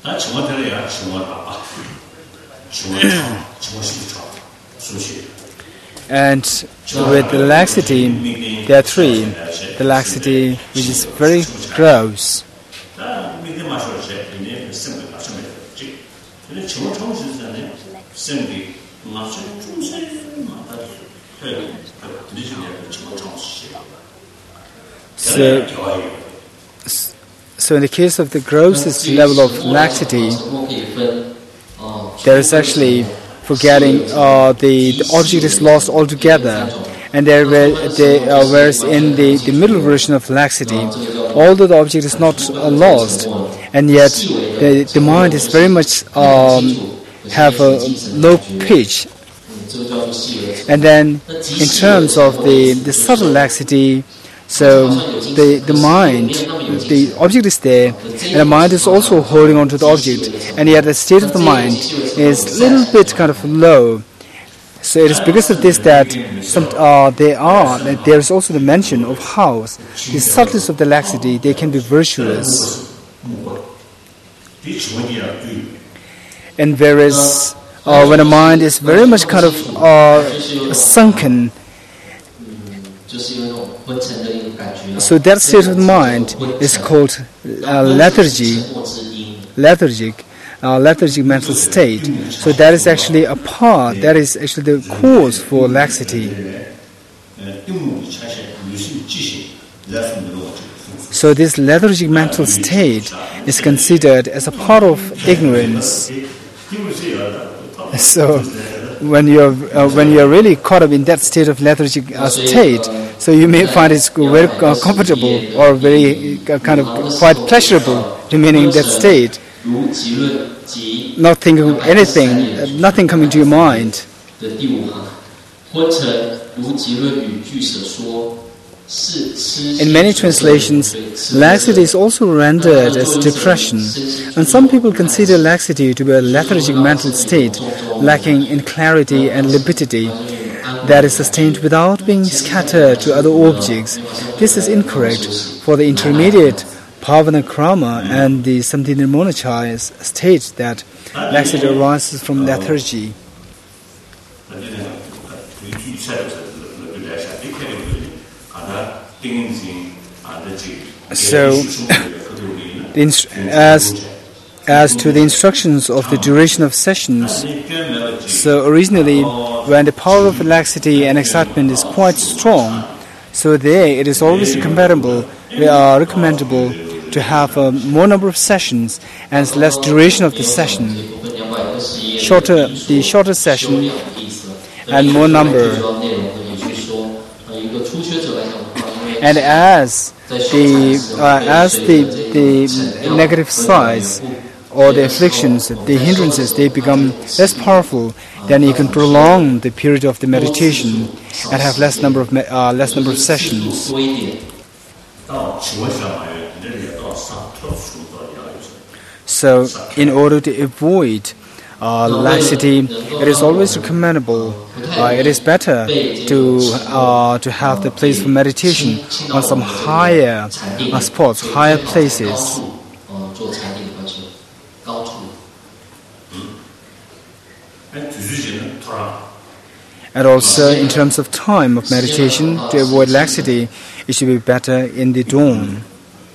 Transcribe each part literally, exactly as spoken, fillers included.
And with the laxity, there are three. The laxity which is very gross. So, so in the case of the grossest level of laxity, there is actually forgetting uh, the, the object is lost altogether. And there, they, uh, whereas in the, the middle version of laxity, although the object is not uh, lost, and yet the, the mind is very much um, have a low pitch. And then in terms of the, the subtle laxity, so the, the mind, the object is there, and the mind is also holding on to the object, and yet the state of the mind is a little bit kind of low. So it is because of this that some, uh, they are, that there is also the mention of how the subtlest of the laxity, they can be virtuous. And whereas uh, when a mind is very much kind of uh, sunken, so that state of mind is called uh, lethargy, lethargic, uh, lethargic mental state. So that is actually a part, that is actually the cause for laxity. So this lethargic mental state is considered as a part of ignorance. So when you're uh, when you're really caught up in that state of lethargic uh, state, so you may find it very uh, comfortable or very uh, kind of quite pleasurable remaining in that state, not thinking of anything, uh, nothing coming to your mind. In many translations, laxity is also rendered as depression, and some people consider laxity to be a lethargic mental state, lacking in clarity and limpidity, that is sustained without being scattered to other objects. This is incorrect, for the intermediate Bhavana Krama and the Samdhinirmonachaya state that laxity arises from lethargy. So, as as to the instructions of the duration of sessions, so originally, when the power of laxity and excitement is quite strong, so there it is always recommendable, uh, recommendable to have a more number of sessions and less duration of the session, shorter the shorter session and more number. And as the uh, as the the negative sides or the afflictions, the hindrances, they become less powerful, then you can prolong the period of the meditation and have less number of uh, less number of sessions. So, in order to avoid uh, laxity, it is always recommendable. Uh, it is better to uh, to have the place for meditation on some higher uh, spots, higher places. And also, in terms of time of meditation, to avoid laxity, it should be better in the dawn.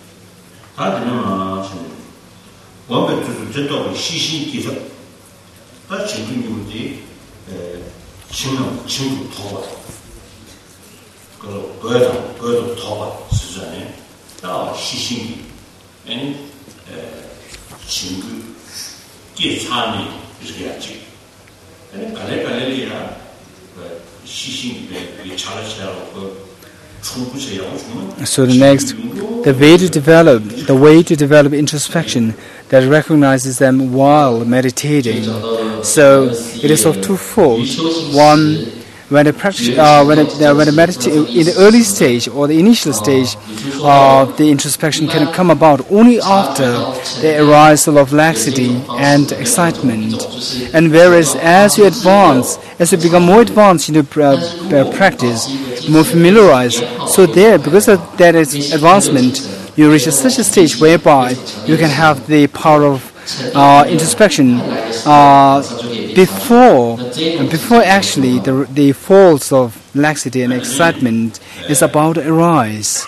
So the next, the way to develop, the way to develop introspection that recognizes them while meditating. So it is of twofold. One, when a practice, uh, when a, uh, when a medita- in the early stage or the initial stage, uh, the introspection can come about only after the arisal of laxity and excitement. And whereas as you advance, as you become more advanced in your uh, practice, more familiarized, so there, because of that advancement, you reach such a stage whereby you can have the power of uh, introspection uh, before before actually the the faults of laxity and excitement is about to arise.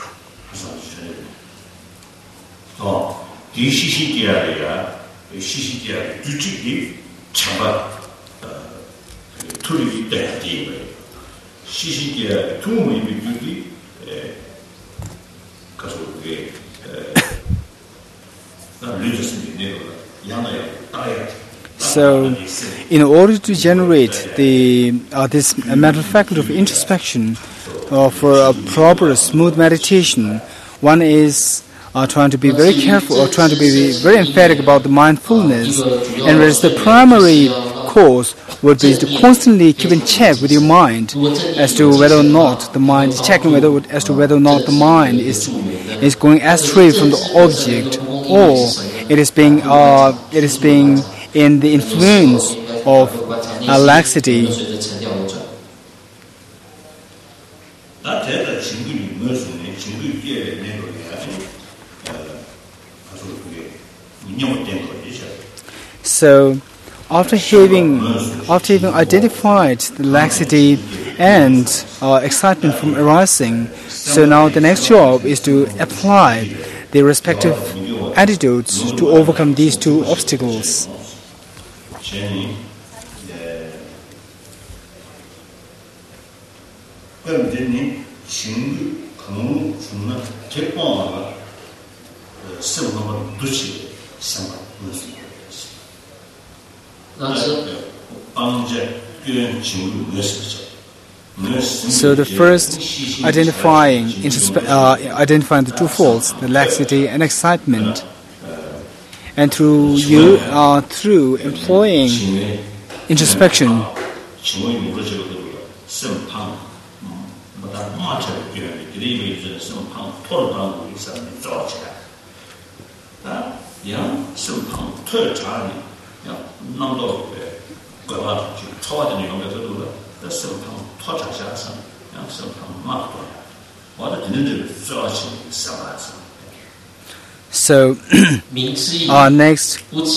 So, in order to generate the uh, this uh, mental faculty of introspection uh, for a proper, smooth meditation, one is uh, trying to be very careful or trying to be very emphatic about the mindfulness, and whereas the primary course would be to constantly keep in check with your mind as to whether or not the mind is checking whether as to whether or not the mind is is going astray from the object, or it is being uh, it is being in the influence of uh, laxity. So, after having after having identified the laxity and uh, excitement from arising, so now the next job is to apply the respective antidotes to overcome these two obstacles. So the first, identifying uh, identifying the two faults, the laxity and excitement, and through you uh, through employing introspection. So, uh, next,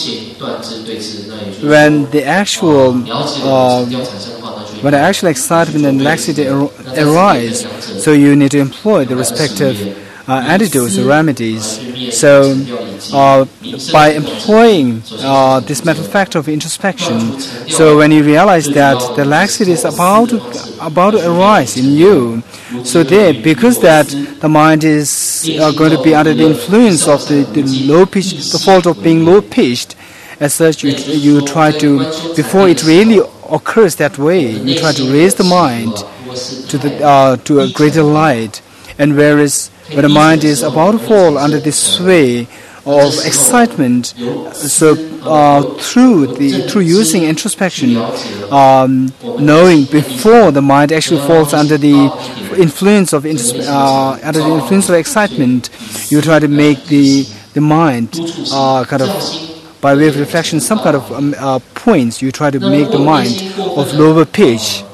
when the actual uh, when the actual excitement and laxity ar- arise, so you need to employ the respective uh, antidotes or remedies. So, uh, by employing uh, this mental factor of introspection, so when you realize that the laxity is about to, about to arise in you, so there, because that the mind is uh, going to be under the influence of the, the low pitch, the fault of being low pitched, as such, you you try to, before it really occurs that way, you try to raise the mind to the uh, to a greater light, and whereas when the mind is about to fall under the sway of excitement, so uh, through the through using introspection, um, knowing before the mind actually falls under the influence of uh, under the influence of excitement, you try to make the the mind uh, kind of, by way of reflection, some kind of um, uh, points. You try to make the mind of lower pitch.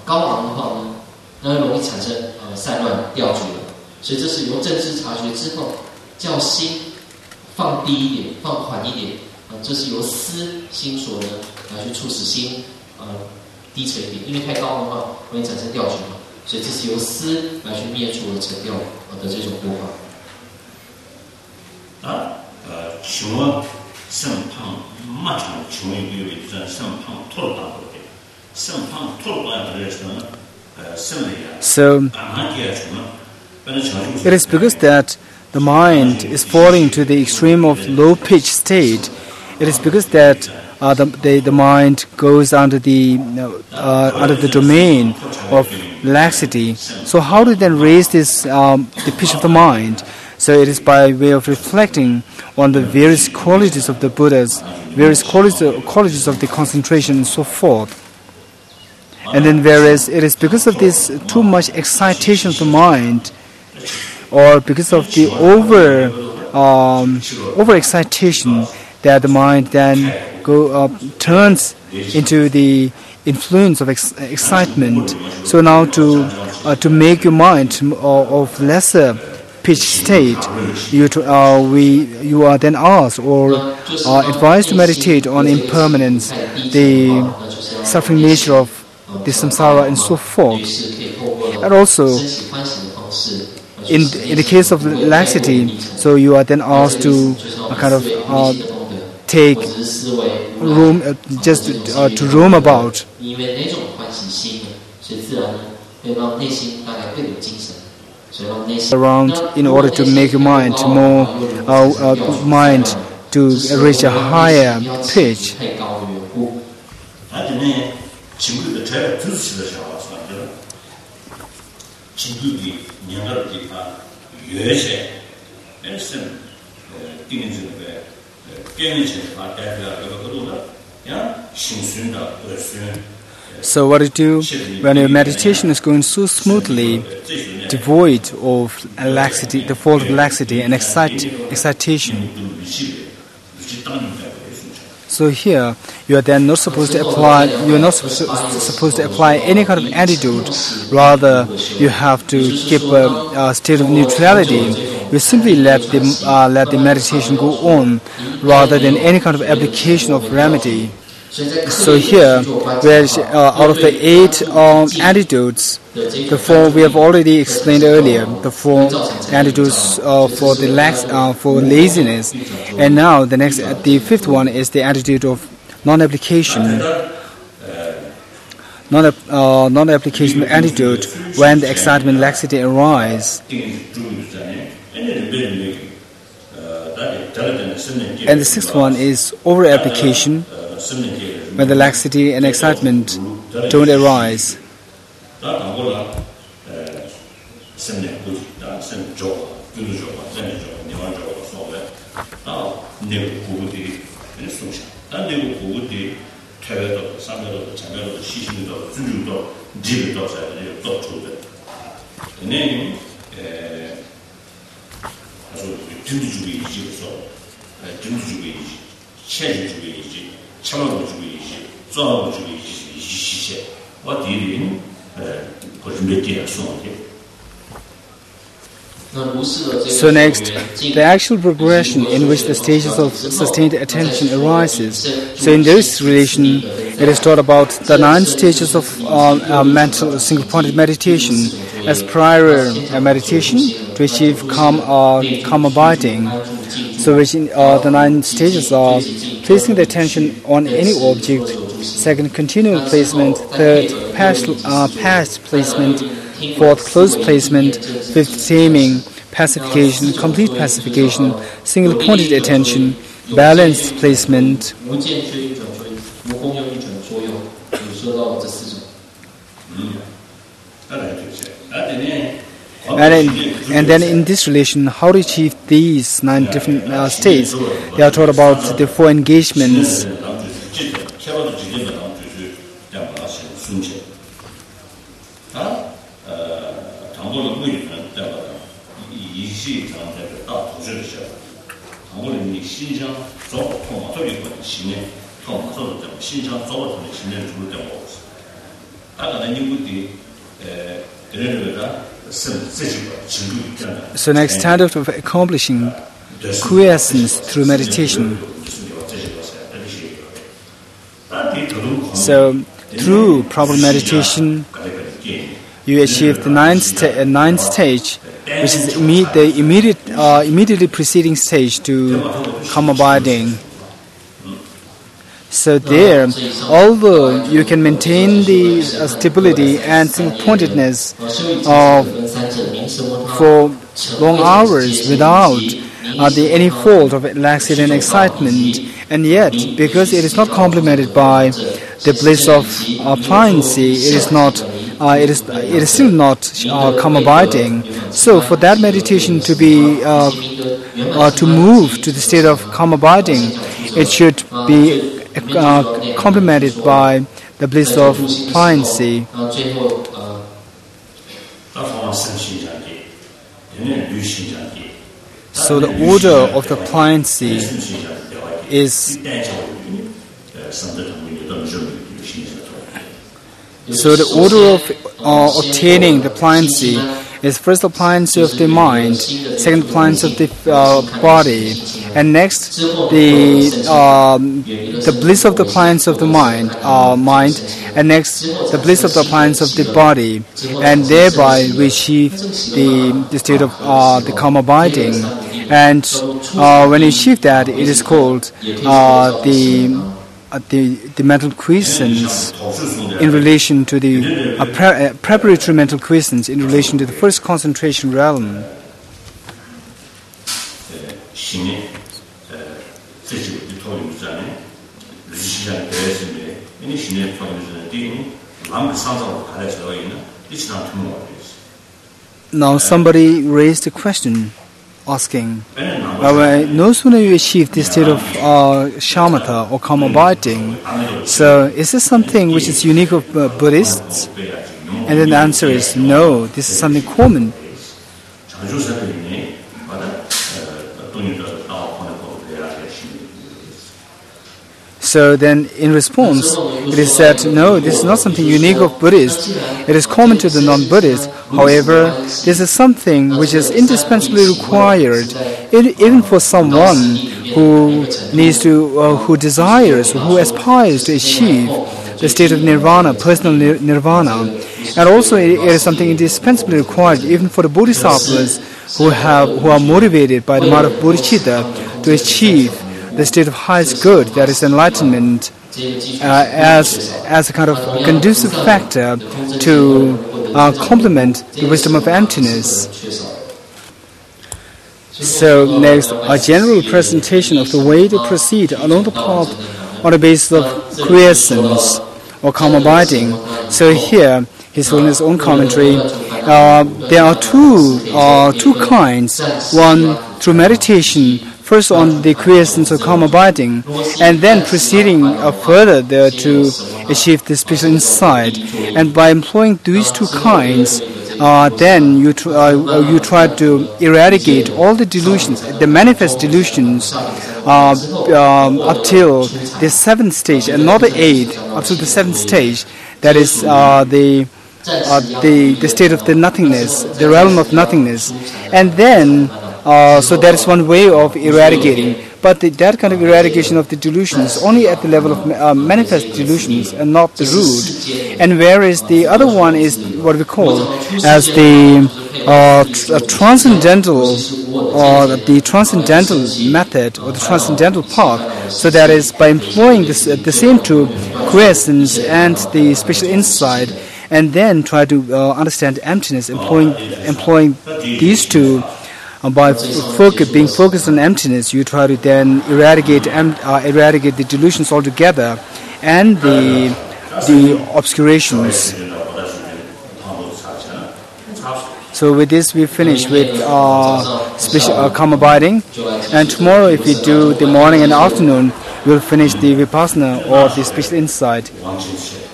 所以这是由正知察觉之后，叫心放低一点，放缓一点。啊，这是由思心所呢来去促使心呃低沉一点，因为太高的话容易产生掉举嘛。所以这是由思来去灭除而沉掉的这种播放。啊，呃，请问肾胖马上请问一位在肾胖脱了大部分，肾胖脱了大部分是呢，呃，肾里啊， So. It is because that the mind is falling to the extreme of low-pitched state. It is because that uh, the, the the mind goes under the uh, under the domain of laxity. So how to then raise this um, the pitch of the mind? So it is by way of reflecting on the various qualities of the Buddhas, various qualities qualities of the concentration, and so forth. And then whereas it is because of this too much excitation of the mind, or because of the over um, over excitation, that the mind then go uh, turns into the influence of ex- excitement. So now to uh, to make your mind of lesser pitch state, you to, uh, we you are then asked or uh, advised to meditate on impermanence, the suffering nature of the samsara, and so forth. And also, in in the case of laxity, so you are then asked to uh, kind of uh, take room, uh, just uh, to roam about around in order to make your mind more uh, uh, mind to reach a higher pitch. So what to do when your meditation is going so smoothly, devoid of laxity, the fault of laxity and excite, excitation? So here, you are then not supposed to apply. You are not supposed to apply any kind of antidote. Rather, you have to keep a, a state of neutrality. You simply let the uh, let the meditation go on, rather than any kind of application of remedy. So here, where uh, out of the eight um, antidotes, the four we have already explained earlier, the four antidotes uh, for the lax, uh, for laziness, and now the next, uh, the fifth one is the antidote of non-application. Non uh, non-application antidote when the excitement, laxity arise. And the sixth one is over-application, when the laxity and excitement don't arise. So next, the actual progression in which the stages of sustained attention arises. So in this relation, it is taught about the nine stages of uh, uh, mental single-pointed meditation as prior uh, meditation to achieve calm, uh, calm abiding. So which in, uh, the nine stages are placing the attention on any object, second, continual placement, third, past, uh, past placement, fourth, close placement, fifth, taming, pacification, complete pacification, single-pointed attention, balanced placement. And, in, and then in this relation, how to achieve these nine different uh, states? They are taught about the four engagements. So next standard of accomplishing quiescence through meditation. So through proper meditation, you achieve the ninth, sta- uh, ninth stage, which is imme- the immediate, uh, immediately preceding stage to calm abiding. So there, although you can maintain the uh, stability and single-pointedness uh, for long hours without uh, the, any fault of laxity and excitement, and yet, because it is not complemented by the bliss of uh, pliancy, it is not, uh, it is, it is still not uh, calm abiding. So, for that meditation to be, uh, uh, to move to the state of calm abiding, it should be Uh, complemented by the bliss of pliancy. So the order of the pliancy is so the order of uh, obtaining the pliancy is first appliance of the mind, second appliance of the uh, body, and next the um, the bliss of the appliance of the mind, uh, mind, and next the bliss of the appliance of the body, and thereby we achieve the the state of uh, the calm abiding. And uh, when you achieve that, it is called uh, the uh, the the mental quiescence in relation to the uh, pre- uh, preparatory mental quiescence in relation to the first concentration realm. Now somebody raised a question asking, uh, no sooner you achieve this state of uh, shamatha or calm abiding, so is this something which is unique of uh, Buddhists? And then the answer is no, this is something common. So then in response, it is said, no, this is not something unique of Buddhists. It is common to the non-Buddhists. However, this is something which is indispensably required even for someone who needs to, uh, who desires, who aspires to achieve the state of nirvana, personal nir- nirvana. And also it, it is something indispensably required even for the bodhisattvas who have, who are motivated by the mode of bodhicitta to achieve the state of highest good, that is enlightenment, uh, as as a kind of conducive factor to uh, complement the wisdom of emptiness. So next, a general presentation of the way to proceed along the path on the basis of quiescence or calm abiding. So here, His Holiness' own commentary, uh, there are two uh, two kinds. One through meditation. First on the quiescence or calm abiding, and then proceeding uh, further there to achieve the spiritual insight. And by employing these two kinds, uh, then you tr- uh, you try to eradicate all the delusions, the manifest delusions, uh, um, up till the seventh stage, and not the eighth, up to the seventh stage. That is uh, the uh, the the state of the nothingness, the realm of nothingness, and then. Uh, so that is one way of eradicating. But the, that kind of eradication of the delusions only at the level of uh, manifest delusions and not the root. And whereas the other one is what we call as the uh, tr- transcendental or the transcendental method or the transcendental path. So that is by employing this, uh, the same two, quiescence and the special insight, and then try to uh, understand emptiness, employing employing these two. Uh, by focus, being focused on emptiness, you try to then eradicate em- uh, eradicate the delusions altogether and the the obscurations. So with this, we finish with uh, special uh, calm abiding, and tomorrow, if we do the morning and afternoon, we'll finish the vipassana or the special insight.